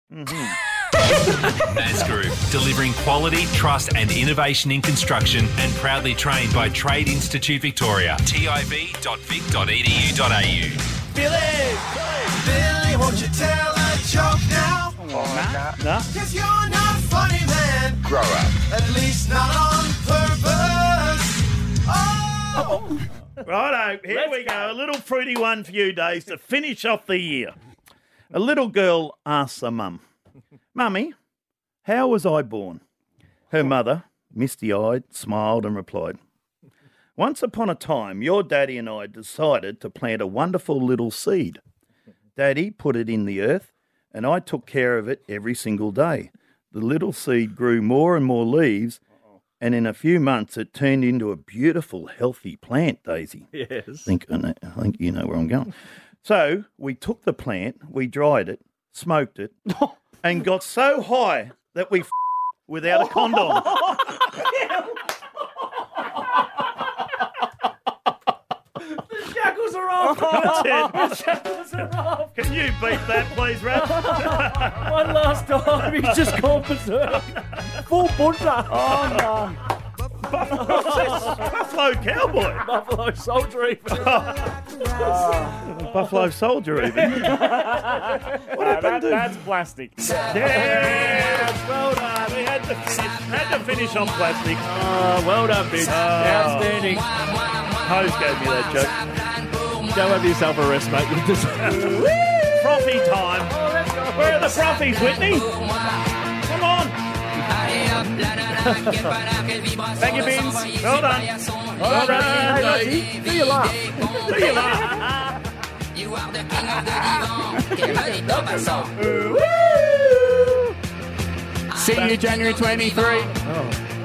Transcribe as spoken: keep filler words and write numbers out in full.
Maz Group, delivering quality, trust and innovation in construction and proudly trained by Trade Institute Victoria. T I V dot vic dot e d u dot a u. Billy! Billy, won't you tell a joke now? Oh, no. No? Cause you're not funny, man. Grow up. At least not on purpose. Oh! Righto, here Let's we go. go. A little fruity one for you, Days, to finish off the year. A little girl asks her mum, Mummy, how was I born? Her mother, misty-eyed, smiled and replied, Once upon a time, your daddy and I decided to plant a wonderful little seed. Daddy put it in the earth, and I took care of it every single day. The little seed grew more and more leaves, and in a few months it turned into a beautiful, healthy plant, Daisy. Yes. I think, I think you know where I'm going. So we took the plant, we dried it, smoked it, and got so high that we f- without a condom. The shackles are off. That's it. The shackles are off. Can you beat that, please, Rap? One last time. He's just gone berserk. Full bunter. Oh, no. Buffalo Cowboy. Buffalo Soldier even. Buffalo Soldier even. What happened that, to... That's plastic. Yeah, well done. We had to finish, had to finish on plastic. Oh, well done, bitch. Outstanding. Hose gave me that joke. Go have yourself a rest, mate. You deserve it. Frothy time. Where are the frothies, Whitney? Come on. Thank you, Beans. Well done. Well done. Hey, Lottie, do your laugh. Do you laugh? See you January twenty-third. Oh.